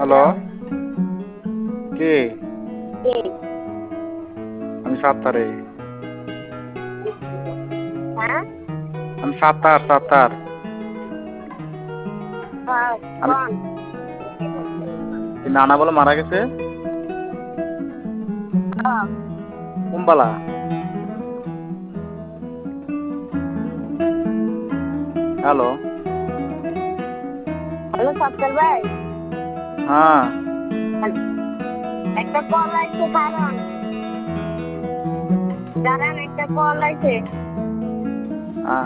Hello, hello. কে? কে? আমি সাত্তারে। হ্যাঁ? আমি সাত্তার। আমি কোন? কি নানা বলে মারা গেছে? কুম্বালা। হ্যালো। হ্যালো সত্তর ভাই। হ্যাঁ। একটা কল আইছে, কারণ দাঁড়ান, একটা কল আইছে।